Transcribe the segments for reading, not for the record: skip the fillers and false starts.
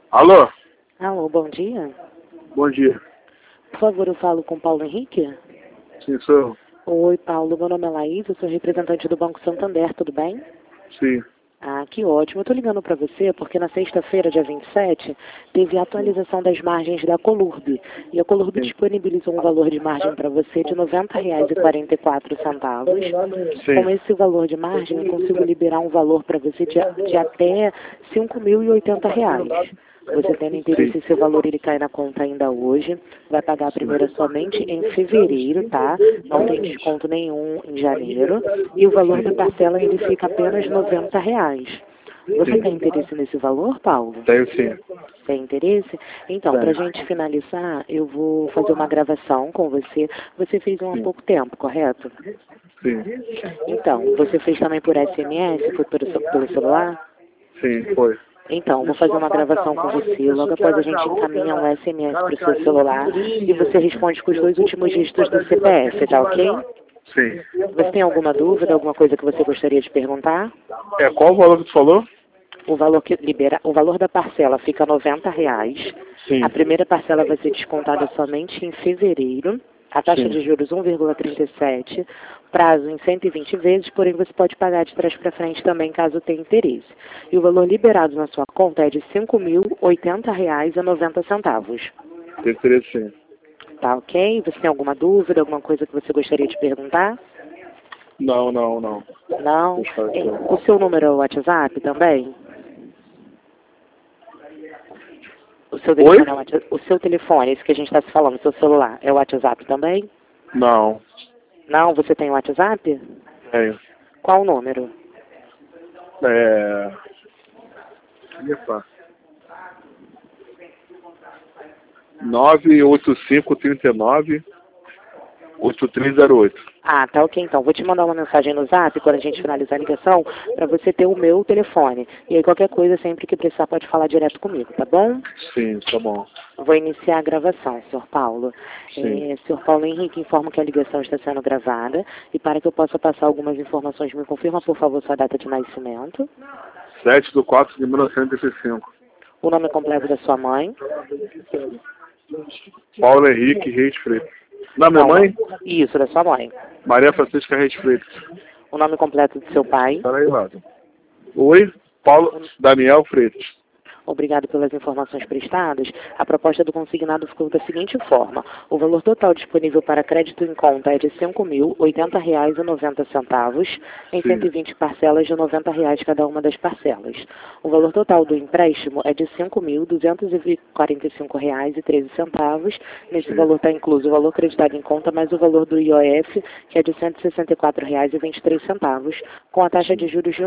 Alô? Alô, bom dia. Bom dia. Por favor, eu falo com Paulo Henrique? Sim, sou eu. Oi, Paulo. Meu nome é Laís, eu sou representante do Banco Santander, tudo bem? Sim. Ah, que ótimo. Eu tô ligando para você porque na sexta-feira, dia 27, teve a atualização das margens da Colurb. E a Colurb Sim. disponibilizou um valor de margem para você de R$ 90,44. Sim. Com esse valor de margem, eu consigo liberar um valor para você de até R$ 5.080. Você tendo interesse em seu valor, ele cai na conta ainda hoje. Vai pagar a primeira somente em fevereiro, tá? Não tem desconto nenhum em janeiro. E o valor da parcela, ele fica apenas R$ 90. Você tem interesse nesse valor, Paulo? Tenho sim. Tem interesse? Então, para a gente finalizar, eu vou fazer uma gravação com você. Você fez há pouco tempo, correto? Sim. Então, você fez também por SMS, foi pelo celular? Sim, foi. Então, vou fazer uma gravação com você. Logo após a gente encaminha um SMS para o seu celular e você responde com os 2 últimos dígitos do CPF, tá ok? Sim. Você tem alguma dúvida, alguma coisa que você gostaria de perguntar? Qual o valor que tu falou? O valor da parcela fica R$ 90. Sim. A primeira parcela vai ser descontada somente em fevereiro. A taxa Sim. de juros 1,37, prazo em 120 vezes, porém você pode pagar de trás para frente também, caso tenha interesse. E o valor liberado na sua conta é de R$ 5.080,90. Tem interesse sim. Tá ok? Você tem alguma dúvida, alguma coisa que você gostaria de perguntar? Não. Não? Deixa eu ver. O seu número é o WhatsApp também? O seu telefone é o WhatsApp? O seu telefone, esse que a gente está se falando, o seu celular, é o WhatsApp também? Não. Não? Você tem o WhatsApp? Tenho. Qual o número? Epa. 98539-8308. Ah, tá ok então. Vou te mandar uma mensagem no Zap quando a gente finalizar a ligação para você ter o meu telefone. E aí qualquer coisa, sempre que precisar, pode falar direto comigo, tá bom? Sim, tá bom. Vou iniciar a gravação, Sr. Paulo. Sim. Sr. Paulo Henrique, informo que a ligação está sendo gravada. E para que eu possa passar algumas informações, me confirma, por favor, sua data de nascimento, 7/4/1985. o nome completo da sua mãe. Paulo Henrique Reis Freitas. Não, minha Não, mãe? Isso, da sua mãe. Maria Francisca Reis Freitas. O nome completo do seu pai. Peraí, lado. Oi, Paulo Daniel Freitas. Obrigado pelas informações prestadas. A proposta do consignado ficou da seguinte forma. O valor total disponível para crédito em conta é de R$ 5.080,90 em 120 parcelas de R$ 90 cada uma das parcelas. O valor total do empréstimo é de R$ 5.245,13. Nesse valor está incluso o valor creditado em conta mais o valor do IOF, que é de R$ 164,23, com a taxa de juros de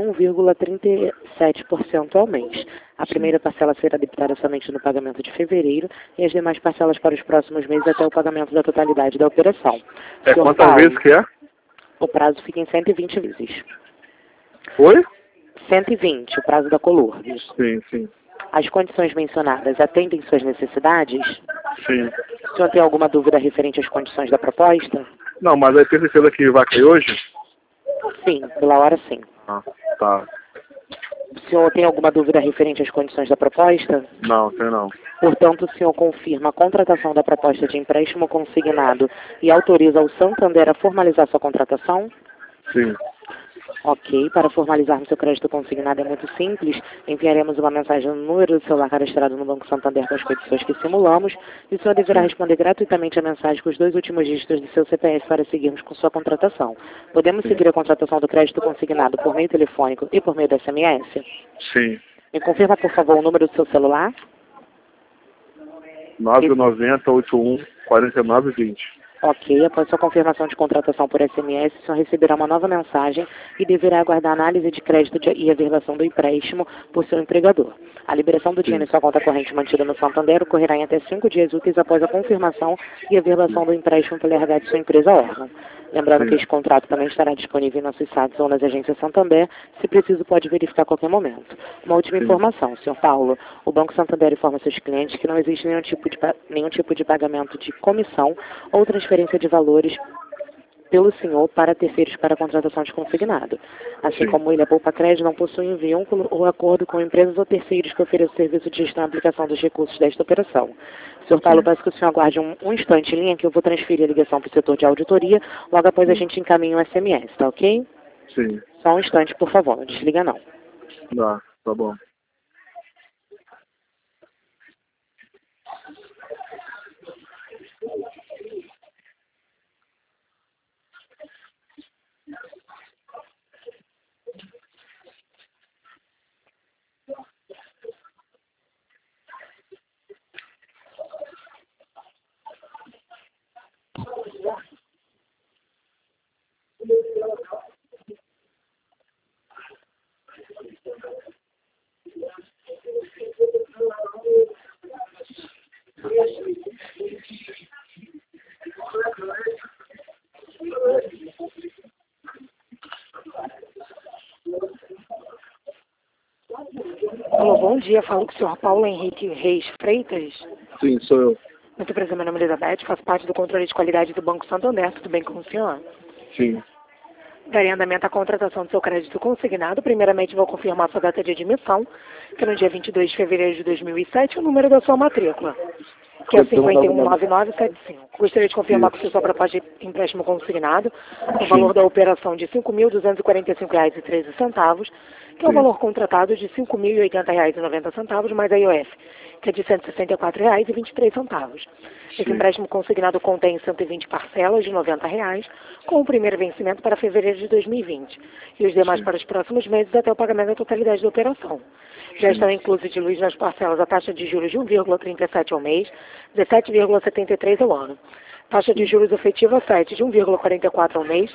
1,37% ao mês. A primeira parcela será debitada somente no pagamento de fevereiro e as demais parcelas para os próximos meses até o pagamento da totalidade da operação. Sr. Quantas Paulo, vezes que é? o prazo fica em 120 vezes. Oi? 120, o prazo da Colurb. Sim. As condições mencionadas atendem suas necessidades? Sim. O senhor tem alguma dúvida referente às condições da proposta? Não, mas aí tem certeza que vai cair hoje? Sim, pela hora sim. Ah, tá. O senhor tem alguma dúvida referente às condições da proposta? Não, tem não. Portanto, o senhor confirma a contratação da proposta de empréstimo consignado e autoriza o Santander a formalizar sua contratação? Sim. Ok, para formalizarmos seu crédito consignado é muito simples. Enviaremos uma mensagem no número do celular cadastrado no Banco Santander com as condições que simulamos e o senhor deverá responder gratuitamente a mensagem com os 2 últimos dígitos do seu CPF para seguirmos com sua contratação. Podemos seguir a contratação do crédito consignado por meio telefônico e por meio da SMS? Sim. Me confirma, por favor, o número do seu celular? 990814920. Ok, após sua confirmação de contratação por SMS, o senhor receberá uma nova mensagem e deverá aguardar a análise de crédito e a verbação do empréstimo por seu empregador. A liberação do dinheiro em sua conta corrente mantida no Santander ocorrerá em até 5 dias úteis após a confirmação e a verbação do empréstimo pela RH de sua empresa órgão. Lembrando que este contrato também estará disponível em nossos sites ou nas agências Santander. Se preciso, pode verificar a qualquer momento. Uma última informação, Sr. Paulo. O Banco Santander informa seus clientes que não existe nenhum tipo de pagamento de comissão ou transferência de valores pelo senhor para terceiros para contratação de consignado. Assim como Ilha Poupa Crédito não possui um vínculo ou acordo com empresas ou terceiros que ofereçam serviço de gestão e aplicação dos recursos desta operação. Senhor Paulo, peço que o senhor aguarde um instante em linha que eu vou transferir a ligação para o setor de auditoria, logo após a gente encaminha um SMS, tá ok? Sim. Só um instante, por favor, não desliga não. Tá bom. Alô, bom dia, falo com o senhor Paulo Henrique Reis Freitas. Sim, sou eu. Muito prazer, meu nome é Elizabeth, faço parte do controle de qualidade do Banco Santander, tudo bem com o senhor? Sim. Darei andamento à contratação do seu crédito consignado. Primeiramente, vou confirmar sua data de admissão, que é no dia 22 de fevereiro de 2007, o número da sua matrícula, que é 519975. Gostaria de confirmar com o sua proposta de empréstimo consignado, o valor da operação de R$ 5.245,13, que é o valor contratado de R$ 5.080,90, mais a IOF, que é de R$ 164,23. Esse empréstimo consignado contém 120 parcelas de R$ 90, com o primeiro vencimento para fevereiro de 2020 e os demais para os próximos meses até o pagamento da totalidade da operação. Já estão inclusos de luz nas parcelas a taxa de juros de 1,37 ao mês, 17,73 ao ano. Taxa de juros efetiva 7 de 1,44 ao mês,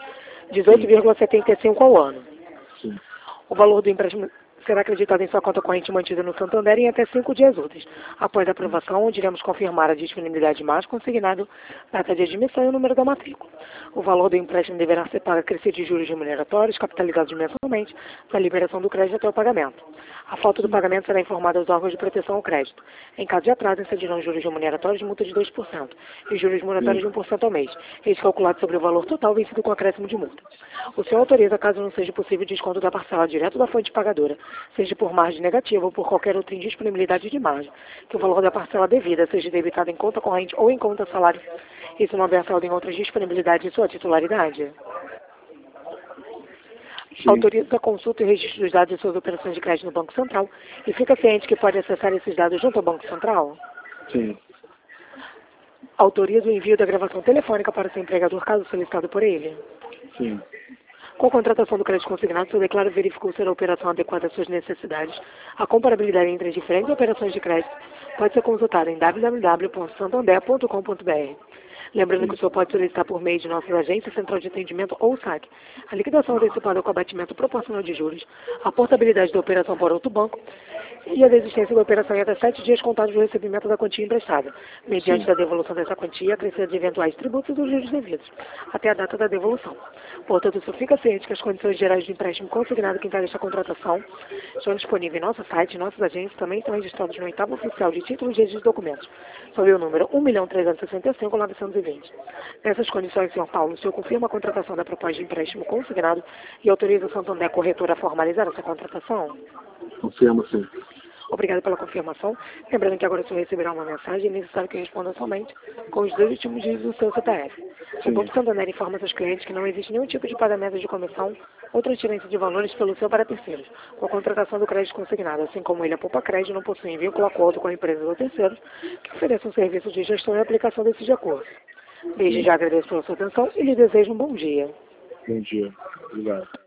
18,75 ao ano. O valor do empréstimo será acreditado em sua conta corrente mantida no Santander em até 5 dias úteis. Após a aprovação, iremos confirmar a disponibilidade de mais consignado, data de admissão e o número da matrícula. O valor do empréstimo deverá ser pago a crescer de juros remuneratórios, capitalizados mensalmente, da liberação do crédito até o pagamento. A falta do pagamento será informada aos órgãos de proteção ao crédito. Em caso de atraso, incidirão juros remuneratórios de multa de 2% e juros moratórios de 1% ao mês, eles calculados sobre o valor total vencido com acréscimo de multa. O senhor autoriza, caso não seja possível, desconto da parcela direto da fonte pagadora, seja por margem negativa ou por qualquer outra indisponibilidade de margem, que o valor da parcela devida seja debitado em conta corrente ou em conta salário, e se não houver saldo em outras disponibilidades de sua titularidade. Autoriza a consulta e registro dos dados de suas operações de crédito no Banco Central e fica ciente que pode acessar esses dados junto ao Banco Central? Sim. Autoriza o envio da gravação telefônica para seu empregador, caso solicitado por ele? Sim. Com a contratação do crédito consignado, seu declaro verificou ser a operação adequada às suas necessidades. A comparabilidade entre as diferentes operações de crédito pode ser consultada em www.santander.com.br. Lembrando que o senhor pode solicitar por meio de nossas agências, central de atendimento ou saque a liquidação antecipada com abatimento proporcional de juros, a portabilidade da operação por outro banco e a desistência da operação em até 7 dias contados do recebimento da quantia emprestada, mediante a devolução dessa quantia, acrescida de eventuais tributos e dos juros devidos, até a data da devolução. Portanto, o senhor fica ciente que as condições gerais de empréstimo consignado que integra esta contratação estão disponíveis em nosso site e nossas agências também estão registrados no oitavo oficial de títulos de registro de documentos, sob o número 1.365.920. Nessas condições, senhor Paulo, o senhor confirma a contratação da proposta de empréstimo consignado e autoriza o Santander Corretora a formalizar essa contratação? Confirma, sim. Obrigado pela confirmação. Lembrando que agora o senhor receberá uma mensagem necessário que responda somente com os 2 últimos dígitos do seu CPF. O Banco Santander informa seus clientes que não existe nenhum tipo de pagamento de comissão ou transferência de valores pelo seu para terceiros, com a contratação do crédito consignado, assim como Ilha Poupa Crédito não possui vínculo acordo com empresas ou terceiros que ofereçam serviços de gestão e aplicação desses acordos. Desde já agradeço pela sua atenção e lhe desejo um bom dia. Bom dia. Obrigado.